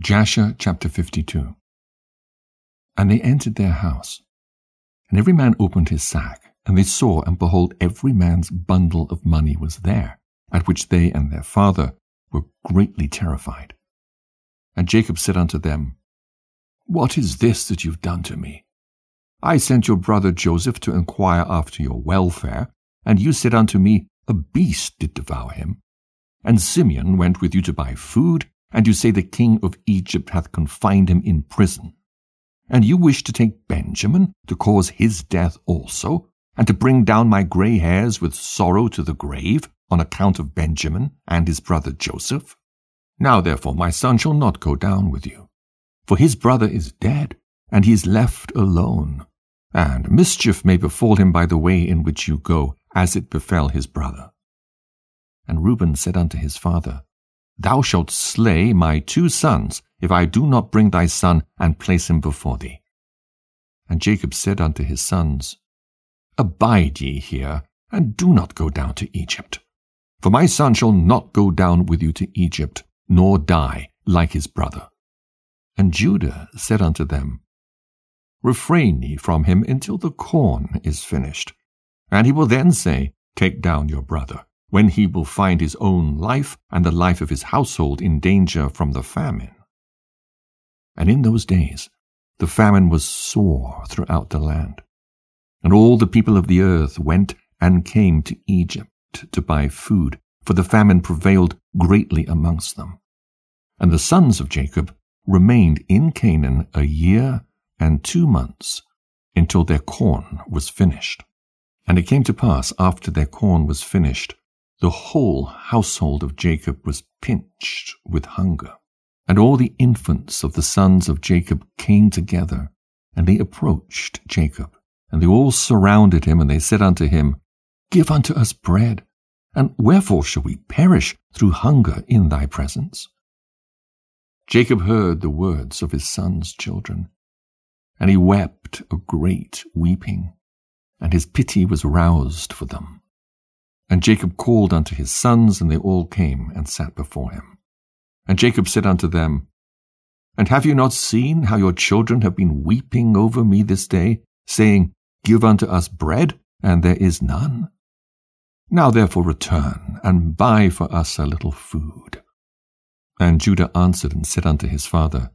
Jasher chapter 52. And they entered their house, and every man opened his sack, and they saw, and behold, every man's bundle of money was there, at which they and their father were greatly terrified. And Jacob said unto them, What is this that you've done to me? I sent your brother Joseph to inquire after your welfare, and you said unto me, A beast did devour him. And Simeon went with you to buy food, and you say the king of Egypt hath confined him in prison. And you wish to take Benjamin, to cause his death also, and to bring down my grey hairs with sorrow to the grave, on account of Benjamin and his brother Joseph? Now therefore my son shall not go down with you, for his brother is dead, and he is left alone, and mischief may befall him by the way in which you go, as it befell his brother. And Reuben said unto his father, Thou shalt slay my 2 sons, if I do not bring thy son and place him before thee. And Jacob said unto his sons, Abide ye here, and do not go down to Egypt. For my son shall not go down with you to Egypt, nor die like his brother. And Judah said unto them, Refrain ye from him until the corn is finished. And he will then say, Take down your brother, when he will find his own life and the life of his household in danger from the famine. And in those days the famine was sore throughout the land, and all the people of the earth went and came to Egypt to buy food, for the famine prevailed greatly amongst them. And the sons of Jacob remained in Canaan 1 year and 2 months, until their corn was finished. And it came to pass, after their corn was finished, the whole household of Jacob was pinched with hunger. And all the infants of the sons of Jacob came together, and they approached Jacob. And they all surrounded him, and they said unto him, Give unto us bread, and wherefore shall we perish through hunger in thy presence? Jacob heard the words of his sons' children, and he wept a great weeping, and his pity was roused for them. And Jacob called unto his sons, and they all came and sat before him. And Jacob said unto them, And have you not seen how your children have been weeping over me this day, saying, Give unto us bread, and there is none? Now therefore return, and buy for us a little food. And Judah answered and said unto his father,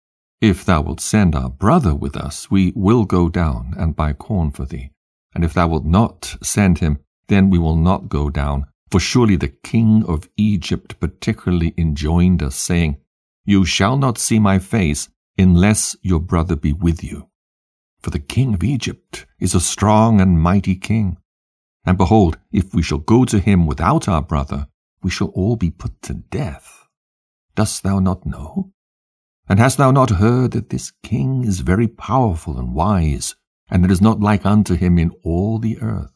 If thou wilt send our brother with us, we will go down and buy corn for thee. And if thou wilt not send him, then we will not go down. For surely the king of Egypt particularly enjoined us, saying, You shall not see my face, unless your brother be with you. For the king of Egypt is a strong and mighty king. And behold, if we shall go to him without our brother, we shall all be put to death. Dost thou not know? And hast thou not heard that this king is very powerful and wise, and there is not like unto him in all the earth?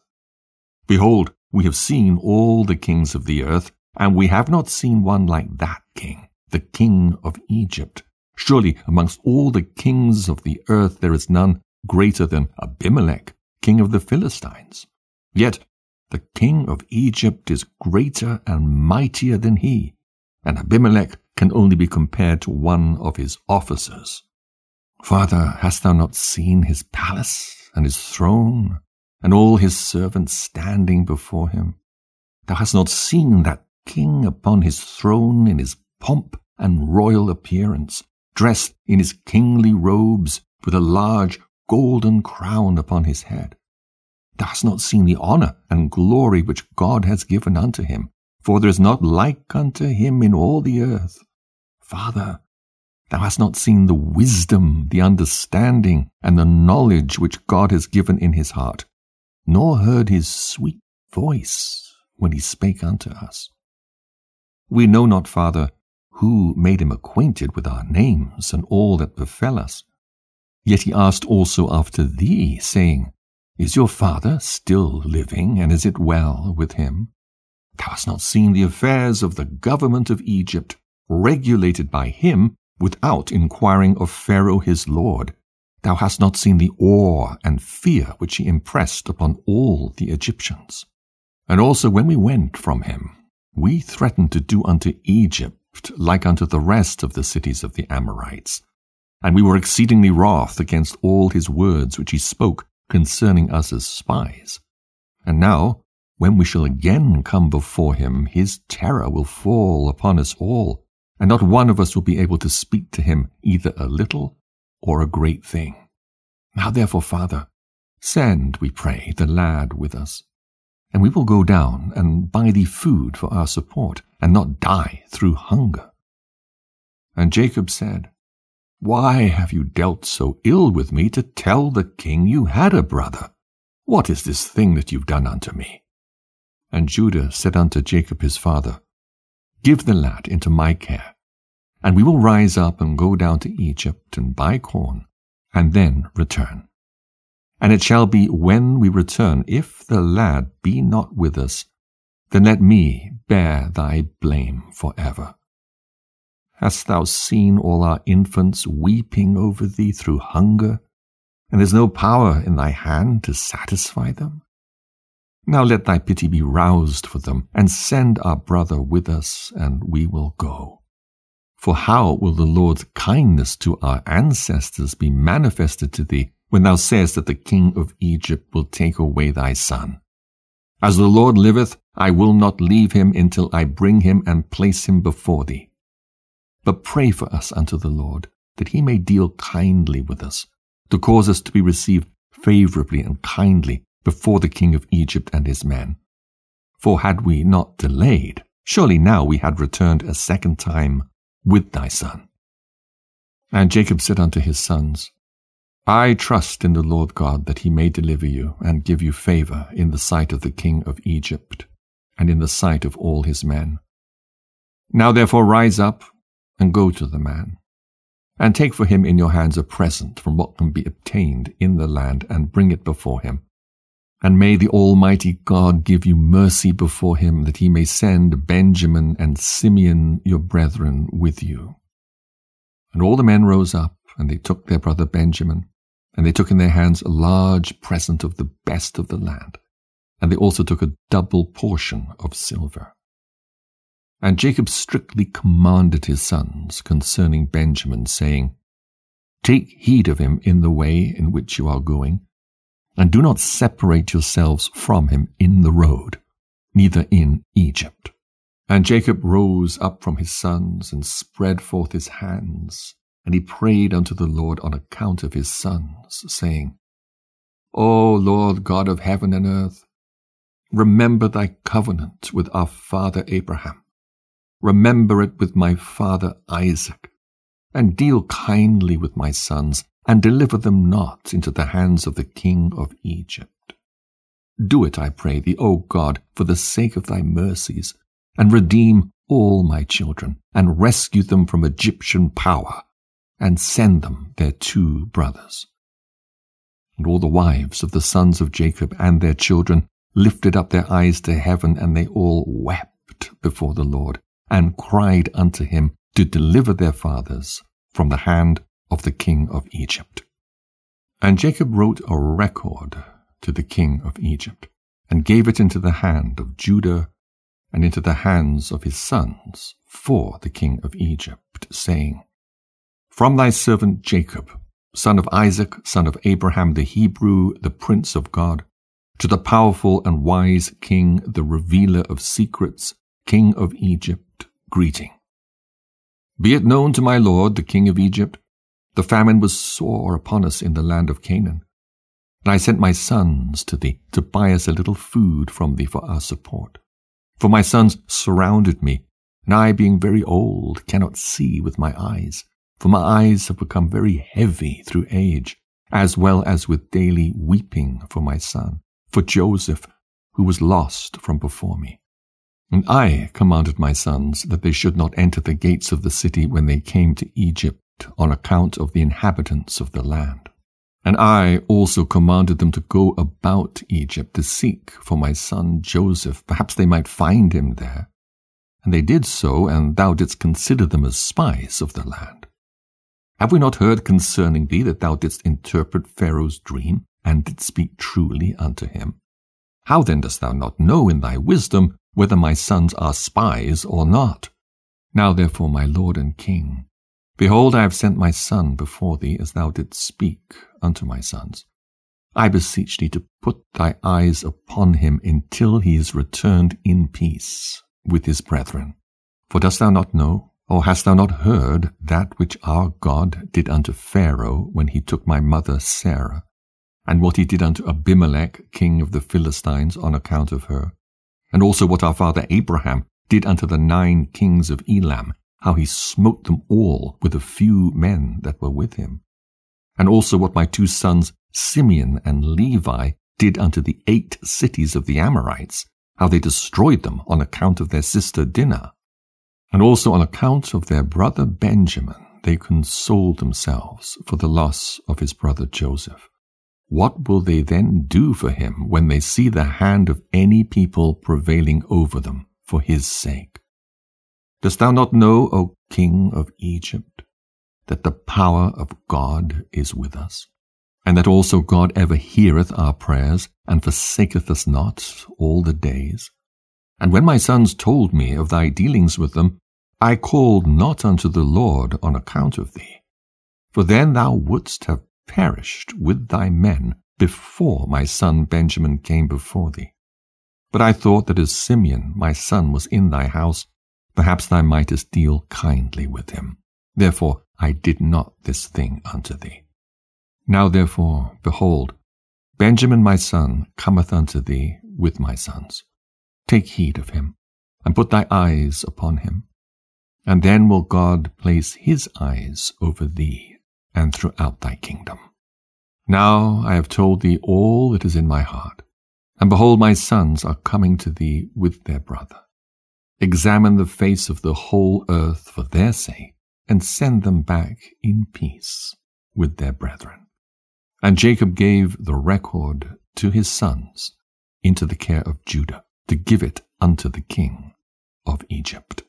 Behold, we have seen all the kings of the earth, and we have not seen one like that king, the king of Egypt. Surely amongst all the kings of the earth there is none greater than Abimelech, king of the Philistines. Yet the king of Egypt is greater and mightier than he, and Abimelech can only be compared to one of his officers. Father, hast thou not seen his palace and his throne, and all his servants standing before him? Thou hast not seen that king upon his throne in his pomp and royal appearance, dressed in his kingly robes, with a large golden crown upon his head. Thou hast not seen the honor and glory which God has given unto him, for there is not like unto him in all the earth. Father, thou hast not seen the wisdom, the understanding, and the knowledge which God has given in his heart, nor heard his sweet voice when he spake unto us. We know not, Father, who made him acquainted with our names and all that befell us. Yet he asked also after thee, saying, Is your father still living, and is it well with him? Thou hast not seen the affairs of the government of Egypt, regulated by him, without inquiring of Pharaoh his lord. Thou hast not seen the awe and fear which he impressed upon all the Egyptians. And also when we went from him, we threatened to do unto Egypt like unto the rest of the cities of the Amorites. And we were exceedingly wroth against all his words which he spoke concerning us as spies. And now, when we shall again come before him, his terror will fall upon us all, and not one of us will be able to speak to him either a little or a great thing. Now therefore, Father, send, we pray, the lad with us, and we will go down and buy thee food for our support, and not die through hunger. And Jacob said, Why have you dealt so ill with me to tell the king you had a brother? What is this thing that you've done unto me? And Judah said unto Jacob his father, Give the lad into my care, and we will rise up and go down to Egypt and buy corn, and then return. And it shall be when we return, if the lad be not with us, then let me bear thy blame forever. Hast thou seen all our infants weeping over thee through hunger, and there's no power in thy hand to satisfy them? Now let thy pity be roused for them, and send our brother with us, and we will go. For how will the Lord's kindness to our ancestors be manifested to thee, when thou sayest that the king of Egypt will take away thy son? As the Lord liveth, I will not leave him until I bring him and place him before thee. But pray for us unto the Lord, that he may deal kindly with us, to cause us to be received favorably and kindly before the king of Egypt and his men. For had we not delayed, surely now we had returned a second time with thy son. And Jacob said unto his sons, I trust in the Lord God that he may deliver you and give you favor in the sight of the king of Egypt and in the sight of all his men. Now therefore rise up and go to the man, and take for him in your hands a present from what can be obtained in the land, and bring it before him. And may the Almighty God give you mercy before him, that he may send Benjamin and Simeon your brethren with you. And all the men rose up, and they took their brother Benjamin, and they took in their hands a large present of the best of the land, and they also took a double portion of silver. And Jacob strictly commanded his sons concerning Benjamin, saying, Take heed of him in the way in which you are going, and do not separate yourselves from him in the road, neither in Egypt. And Jacob rose up from his sons, and spread forth his hands, and he prayed unto the Lord on account of his sons, saying, O Lord God of heaven and earth, remember thy covenant with our father Abraham. Remember it with my father Isaac, and deal kindly with my sons, and deliver them not into the hands of the king of Egypt. Do it, I pray thee, O God, for the sake of thy mercies, and redeem all my children, and rescue them from Egyptian power, and send them their 2 brothers. And all the wives of the sons of Jacob and their children lifted up their eyes to heaven, and they all wept before the Lord, and cried unto him to deliver their fathers from the hand of the king of Egypt. And Jacob wrote a record to the king of Egypt, and gave it into the hand of Judah, and into the hands of his sons for the king of Egypt, saying, From thy servant Jacob, son of Isaac, son of Abraham the Hebrew, the prince of God, to the powerful and wise king, the revealer of secrets, king of Egypt, greeting. Be it known to my lord, the king of Egypt, the famine was sore upon us in the land of Canaan, and I sent my sons to thee to buy us a little food from thee for our support. For my sons surrounded me, and I, being very old, cannot see with my eyes, for my eyes have become very heavy through age, as well as with daily weeping for my son, for Joseph, who was lost from before me. And I commanded my sons that they should not enter the gates of the city when they came to Egypt, on account of the inhabitants of the land. And I also commanded them to go about Egypt to seek for my son Joseph. Perhaps they might find him there. And they did so, and thou didst consider them as spies of the land. Have we not heard concerning thee that thou didst interpret Pharaoh's dream, and didst speak truly unto him? How then dost thou not know in thy wisdom whether my sons are spies or not? Now therefore, my Lord and King, behold, I have sent my son before thee, as thou didst speak unto my sons. I beseech thee to put thy eyes upon him until he is returned in peace with his brethren. For dost thou not know, or hast thou not heard, that which our God did unto Pharaoh when he took my mother Sarah, and what he did unto Abimelech king of the Philistines on account of her, and also what our father Abraham did unto the 9 kings of Elam, how he smote them all with a few men that were with him, and also what my 2 sons Simeon and Levi did unto the 8 cities of the Amorites, how they destroyed them on account of their sister Dinah. And also on account of their brother Benjamin they consoled themselves for the loss of his brother Joseph. What will they then do for him when they see the hand of any people prevailing over them for his sake? Dost thou not know, O king of Egypt, that the power of God is with us, and that also God ever heareth our prayers, and forsaketh us not all the days? And when my sons told me of thy dealings with them, I called not unto the Lord on account of thee. For then thou wouldst have perished with thy men before my son Benjamin came before thee. But I thought that as Simeon my son was in thy house, perhaps thou mightest deal kindly with him. Therefore I did not this thing unto thee. Now therefore, behold, Benjamin my son cometh unto thee with my sons. Take heed of him, and put thy eyes upon him. And then will God place his eyes over thee and throughout thy kingdom. Now I have told thee all that is in my heart, and behold, my sons are coming to thee with their brother. Examine the face of the whole earth for their sake, and send them back in peace with their brethren. And Jacob gave the record to his sons into the care of Judah, to give it unto the king of Egypt.